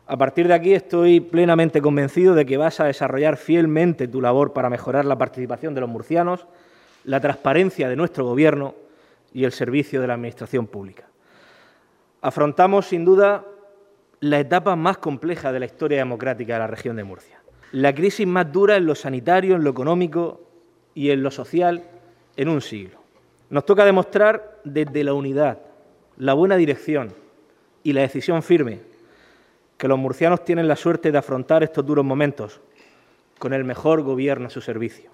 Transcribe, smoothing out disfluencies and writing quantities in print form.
A partir de aquí estoy plenamente convencido de que vas a desarrollar fielmente tu labor para mejorar la participación de los murcianos, la transparencia de nuestro Gobierno y el servicio de la Administración pública. Afrontamos, sin duda, la etapa más compleja de la historia democrática de la región de Murcia. La crisis más dura en lo sanitario, en lo económico y en lo social en un siglo. Nos toca demostrar desde la unidad, la buena dirección y la decisión firme que los murcianos tienen la suerte de afrontar estos duros momentos con el mejor Gobierno a su servicio.